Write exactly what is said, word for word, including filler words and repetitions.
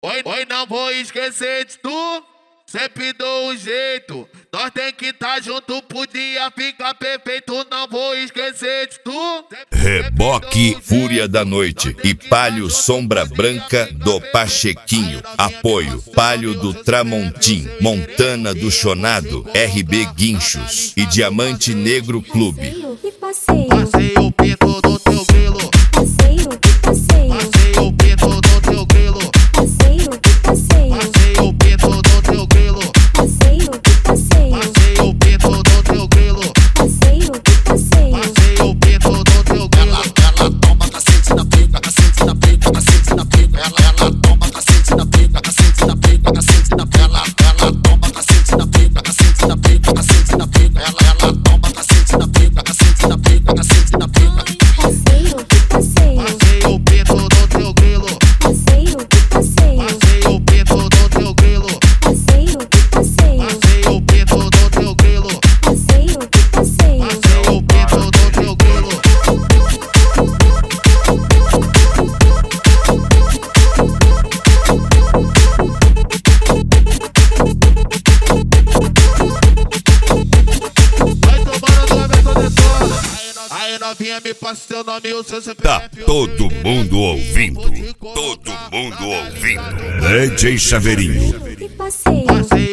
Oi, oi, não vou esquecer de tu. Sempre dou um jeito. Nós tem que tá junto, podia ficar perfeito. Não vou esquecer de tu. Reboque Fúria da Noite e Palio Sombra Branca do Pachequinho. Apoio Palio do Tramontim, Montana do Chonado, R B Guinchos e Diamante Negro Clube. Passei o pinto do teu grilo. Passeio que passeio. Passei o pinto do teu grilo. Passeio que passeio. Passei o pinto do teu grilo. Passeio que passeio. Passei o pinto do teu grilo. Passeio que passeio. Passei o pinto do teu grilo. Ela toma cacete na pica, cacete na pica, cacete na pica. Ela, ela toma cacete na pica, cacete na pica, cacete na pica. Ela, ela toma cacete na pica, cacete na pica, cacete na pica. Ela, ela toma cacete na pica, cacete na pica, cacete na pica. Passeio que passeio. Passei o pinto do teu grilo. Passeio que passeio. Passei o pinto do teu grilo. Passeio que passeio. Passei o pinto do teu grilo. Passeio que passeio. Passei o pinto do teu grilo. Vai tomando do aberto de sola. Aí novinha, me passa seu nome e o seu C P Tá F. todo mundo ouvindo, todo mundo ouvindo. D J Chaveirinho. Que passeio. Passei